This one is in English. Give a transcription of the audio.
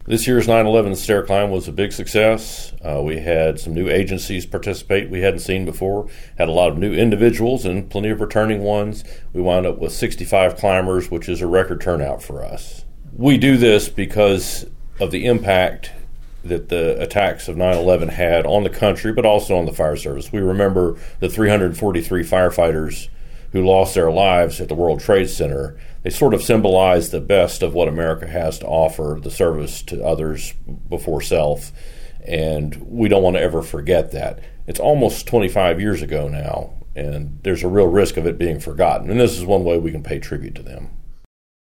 This year's 9/11 stair climb was a big success. We had some new agencies participate we hadn't seen before, had a lot of new individuals and plenty of returning ones. We wound up with 65 climbers, which is a record turnout for us. We do this because of the impact that the attacks of 9/11 had on the country, but also on the fire service. We remember the 343 firefighters who lost their lives at the World Trade Center. They sort of symbolize the best of what America has to offer, the service to others before self, and we don't want to ever forget that. It's almost 25 years ago now, and there's a real risk of it being forgotten, and this is one way we can pay tribute to them.